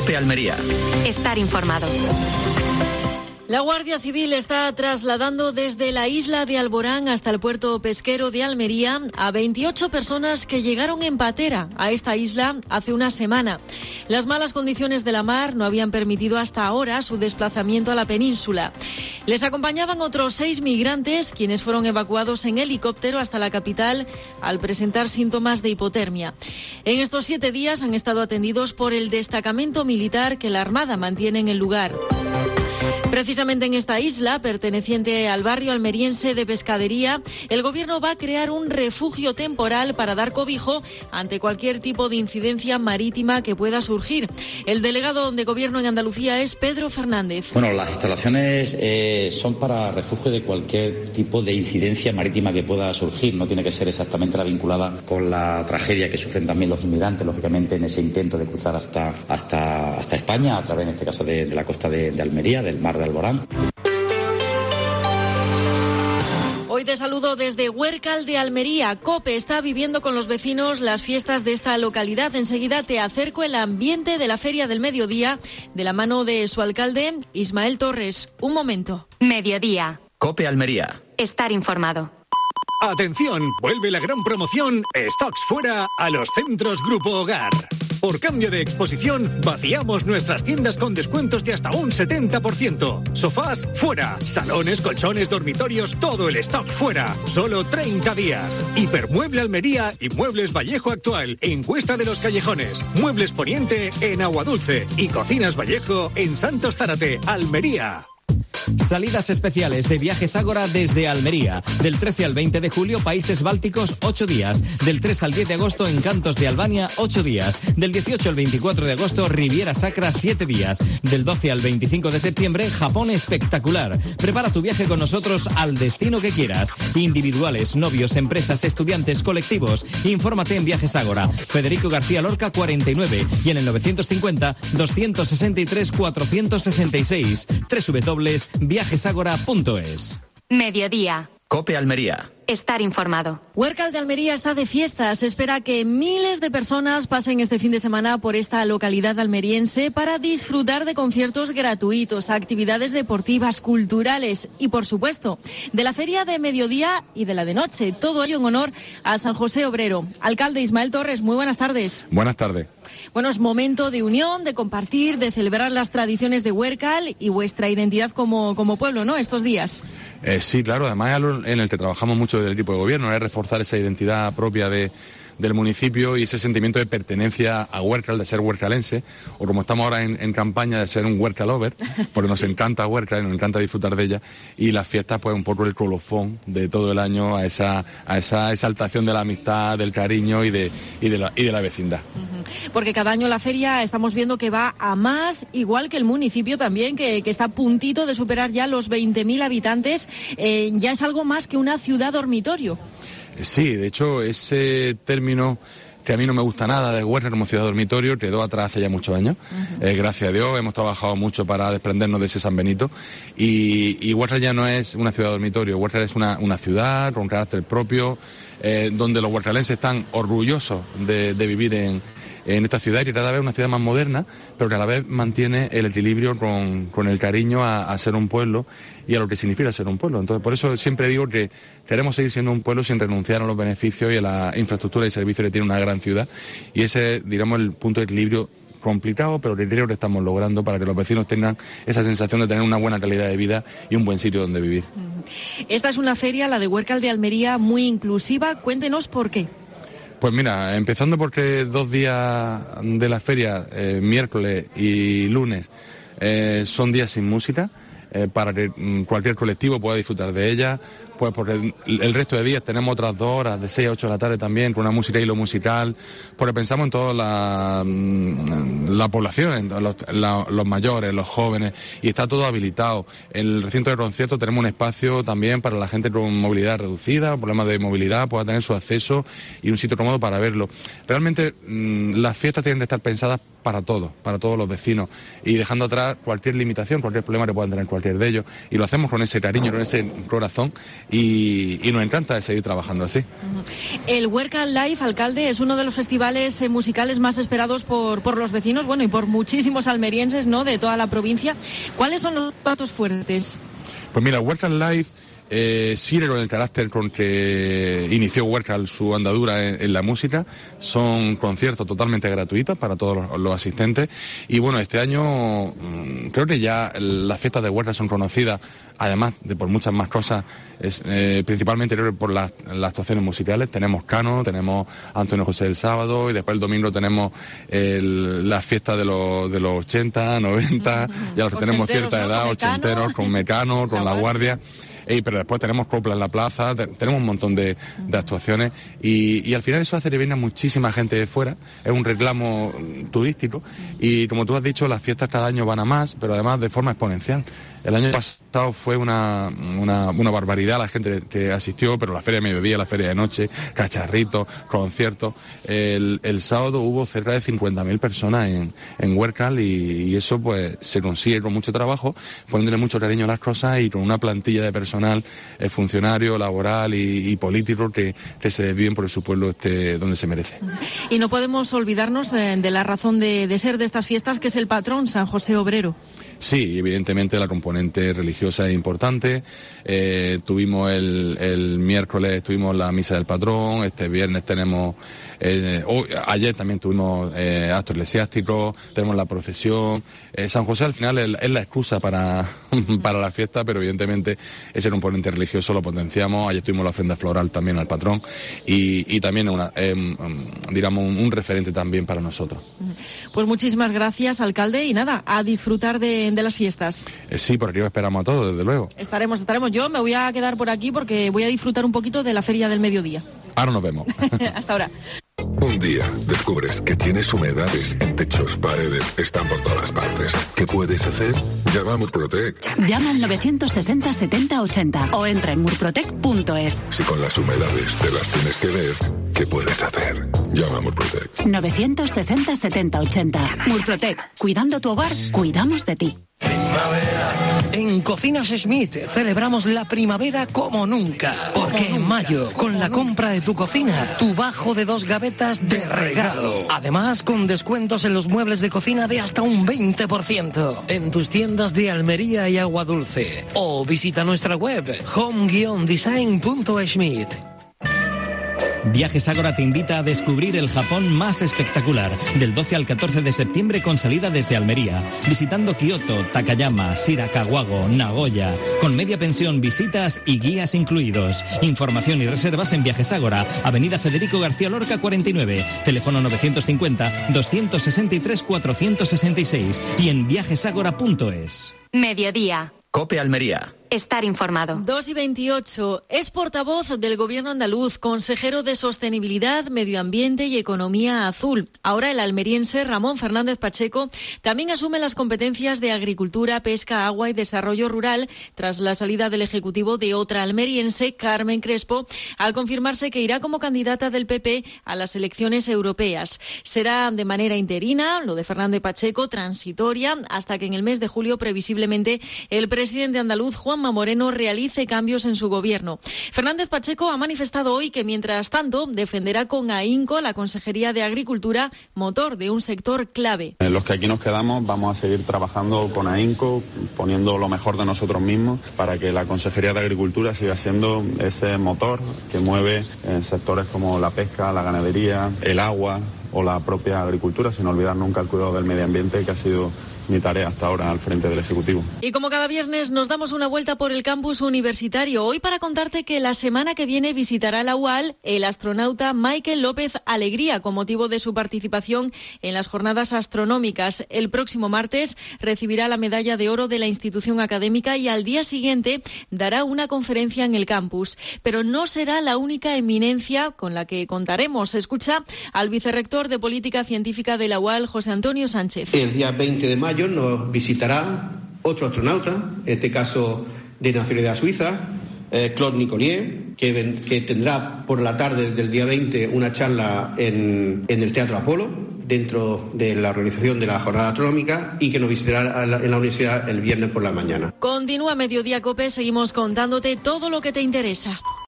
COPE Almería. Estar informado. La Guardia Civil está trasladando desde la isla de Alborán hasta el puerto pesquero de Almería a 28 personas que llegaron en patera a esta isla hace una semana. Las malas condiciones de la mar no habían permitido hasta ahora su desplazamiento a la península. Les acompañaban otros 6 migrantes, quienes fueron evacuados en helicóptero hasta la capital al presentar síntomas de hipotermia. En estos 7 días han estado atendidos por el destacamento militar que la Armada mantiene en el lugar. Precisamente en esta isla, perteneciente al barrio almeriense de Pescadería, el Gobierno va a crear un refugio temporal para dar cobijo ante cualquier tipo de incidencia marítima que pueda surgir. El delegado de Gobierno en Andalucía es Pedro Fernández. Bueno, las instalaciones son para refugio de cualquier tipo de incidencia marítima que pueda surgir. No tiene que ser exactamente la vinculada con la tragedia que sufren también los inmigrantes, lógicamente, en ese intento de cruzar hasta España, a través, en este caso, de la costa de Almería, del mar de Alborán. Hoy te saludo desde Huércal de Almería. COPE está viviendo con los vecinos las fiestas de esta localidad. Enseguida te acerco el ambiente de la Feria del Mediodía de la mano de su alcalde, Ismael Torres. Un momento. Mediodía. COPE Almería. Estar informado. Atención, vuelve la gran promoción Stocks Fuera a los centros Grupo Hogar. Por cambio de exposición, vaciamos nuestras tiendas con descuentos de hasta un 70%. Sofás, fuera. Salones, colchones, dormitorios, todo el stock fuera. Solo 30 días. Hipermueble Almería y Muebles Vallejo Actual en Cuesta de los Callejones. Muebles Poniente en Aguadulce y Cocinas Vallejo en Santos Zárate, Almería. Salidas especiales de Viajes Ágora desde Almería. Del 13 al 20 de julio, Países Bálticos, 8 días. Del 3 al 10 de agosto, Encantos de Albania, 8 días. Del 18 al 24 de agosto, Riviera Sacra, 7 días. Del 12 al 25 de septiembre, Japón Espectacular. Prepara tu viaje con nosotros al destino que quieras. Individuales, novios, empresas, estudiantes, colectivos. Infórmate en Viajes Ágora. Federico García Lorca, 49. Y en el 950-263-466. www.viajesagora.es. Mediodía. COPE Almería. Estar informado. Huércal de Almería está de fiesta. Se espera que miles de personas pasen este fin de semana por esta localidad almeriense para disfrutar de conciertos gratuitos, actividades deportivas, culturales y, por supuesto, de la feria de mediodía y de la de noche. Todo ello en honor a San José Obrero. Alcalde Ismael Torres, muy buenas tardes. Buenas tardes. Bueno, es momento de unión, de compartir, de celebrar las tradiciones de Huércal y vuestra identidad como pueblo, ¿no?, estos días. Sí, claro, además es algo en el que trabajamos mucho desde el equipo de gobierno, es reforzar esa identidad propia del municipio y ese sentimiento de pertenencia a Huércal, de ser huércalense, o como estamos ahora en campaña, de ser un Huércal lover, porque nos encanta Huércal y nos encanta disfrutar de ella, y las fiestas pues un poco el colofón de todo el año a esa exaltación de la amistad, del cariño y de la vecindad. Porque cada año la feria estamos viendo que va a más, igual que el municipio también, que está a puntito de superar ya los 20.000 habitantes, ya es algo más que una ciudad dormitorio. Sí, de hecho, ese término que a mí no me gusta nada de Huércal como ciudad dormitorio quedó atrás hace ya muchos años. Gracias a Dios hemos trabajado mucho para desprendernos de ese San Benito y Huércal ya no es una ciudad dormitorio, Huércal es una ciudad con carácter propio, donde los huércalenses están orgullosos de vivir en esta ciudad, y cada vez una ciudad más moderna, pero que a la vez mantiene el equilibrio con el cariño a ser un pueblo y a lo que significa ser un pueblo. Entonces, por eso siempre digo que queremos seguir siendo un pueblo sin renunciar a los beneficios y a la infraestructura y servicios que tiene una gran ciudad, y ese, digamos, el punto de equilibrio complicado, pero que creo que estamos logrando para que los vecinos tengan esa sensación de tener una buena calidad de vida y un buen sitio donde vivir. Esta es una feria, la de Huércal de Almería, muy inclusiva. Cuéntenos por qué. Pues mira, empezando porque 2 días de la feria, miércoles y lunes, son días sin música, para que cualquier colectivo pueda disfrutar de ella. Pues porque el resto de días tenemos otras 2 horas, de 6 a 8 de la tarde también, con una música y lo musical, porque pensamos en toda la población, en los mayores, los jóvenes, y está todo habilitado. En el recinto de conciertos tenemos un espacio también para la gente con movilidad reducida, problemas de movilidad, pueda tener su acceso y un sitio cómodo para verlo. Realmente las fiestas tienen que estar pensadas para todos los vecinos, y dejando atrás cualquier limitación, cualquier problema que puedan tener cualquier de ellos, y lo hacemos con ese cariño, con ese corazón, y nos encanta seguir trabajando así. El Huércal Live, alcalde, es uno de los festivales musicales más esperados por los vecinos, bueno, y por muchísimos almerienses, ¿no?, de toda la provincia. ¿Cuáles son los platos fuertes? Pues mira, Huércal Live sigue con el carácter con que inició Huércal su andadura en la música. Son conciertos totalmente gratuitos para todos los asistentes. Y bueno, este año creo que ya las fiestas de Huércal son conocidas, además de por muchas más cosas, principalmente creo que por las actuaciones musicales. Tenemos Cano, tenemos Antonio José el sábado, y después el domingo tenemos las fiestas de los 80, 90, ya los que tenemos cierta edad, ochenteros, con Mecano, con La Guardia. Pero después tenemos copla en la plaza, tenemos un montón de actuaciones y al final eso hace que venga muchísima gente de fuera. Es un reclamo turístico y, como tú has dicho, las fiestas cada año van a más, pero además de forma exponencial. El año pasado fue una barbaridad la gente que asistió, pero la feria de mediodía, la feria de noche, cacharritos, conciertos. El sábado hubo cerca de 50.000 personas en Huércal y eso pues se consigue con mucho trabajo, poniéndole mucho cariño a las cosas y con una plantilla de personal funcionario, laboral y político que se desviven por su pueblo donde se merece. Y no podemos olvidarnos de la razón de ser de estas fiestas, que es el patrón, San José Obrero. Sí, evidentemente la componente religiosa es importante. Tuvimos el miércoles tuvimos la misa del patrón, este viernes tenemos, ayer también tuvimos actos eclesiásticos, tenemos la procesión. San José al final es la excusa para la fiesta, pero evidentemente ese componente religioso lo potenciamos. Ayer tuvimos la ofrenda floral también al patrón y también digamos un referente también para nosotros. Pues muchísimas gracias, alcalde, y nada, a disfrutar de las fiestas. Sí, por aquí os esperamos a todos, desde luego. Estaremos. Yo me voy a quedar por aquí porque voy a disfrutar un poquito de la feria del mediodía. Ahora nos vemos. Hasta ahora. Un día descubres que tienes humedades en techos, paredes, están por todas partes. ¿Qué puedes hacer? Llama a Murprotec. Llama al 960 70 80 o entra en murprotec.es. Si con las humedades te las tienes que ver, ¿qué puedes hacer? Llama a Murprotec. 960 70 80. Murprotec. Cuidando tu hogar, cuidamos de ti. En Cocinas Schmidt celebramos la primavera como nunca, porque en mayo, con la compra de tu cocina, tu bajo de 2 gavetas de regalo. Además, con descuentos en los muebles de cocina de hasta un 20% en tus tiendas de Almería y Aguadulce. O visita nuestra web home-design.schmidt. Viajes Ágora te invita a descubrir el Japón más espectacular, del 12 al 14 de septiembre con salida desde Almería, visitando Kioto, Takayama, Shirakawago, Nagoya, con media pensión, visitas y guías incluidos. Información y reservas en Viajes Ágora, Avenida Federico García Lorca 49, teléfono 950-263-466 y en viajesagora.es. Mediodía. COPE Almería. Estar informado. 2:28. Es portavoz del Gobierno andaluz, consejero de Sostenibilidad, Medio Ambiente y Economía Azul. Ahora el almeriense Ramón Fernández Pacheco también asume las competencias de Agricultura, Pesca, Agua y Desarrollo Rural tras la salida del Ejecutivo de otra almeriense, Carmen Crespo, al confirmarse que irá como candidata del PP a las elecciones europeas. Será de manera interina, lo de Fernández Pacheco, transitoria, hasta que en el mes de julio previsiblemente el presidente andaluz, Juanma Moreno, realice cambios en su gobierno. Fernández Pacheco ha manifestado hoy que, mientras tanto, defenderá con ahínco la Consejería de Agricultura, motor de un sector clave. Los que aquí nos quedamos vamos a seguir trabajando con ahínco, poniendo lo mejor de nosotros mismos para que la Consejería de Agricultura siga siendo ese motor que mueve en sectores como la pesca, la ganadería, el agua o la propia agricultura, sin olvidar nunca el cuidado del medio ambiente, que ha sido mi tarea hasta ahora al frente del Ejecutivo. Y como cada viernes nos damos una vuelta por el campus universitario, hoy para contarte que la semana que viene visitará la UAL el astronauta Michael López Alegría con motivo de su participación en las jornadas astronómicas. El próximo martes recibirá la medalla de oro de la institución académica y al día siguiente dará una conferencia en el campus. Pero no será la única eminencia con la que contaremos. Escucha al vicerrector de Política Científica de la UAL, José Antonio Sánchez. El día 20 de mayo nos visitará otro astronauta, en este caso de nacionalidad suiza, Claude Nicollier, que tendrá por la tarde del día 20 una charla en el Teatro Apolo. dentro de la organización de la jornada astronómica y que nos visitará en la universidad el viernes por la mañana. Continúa Mediodía COPE, seguimos contándote todo lo que te interesa.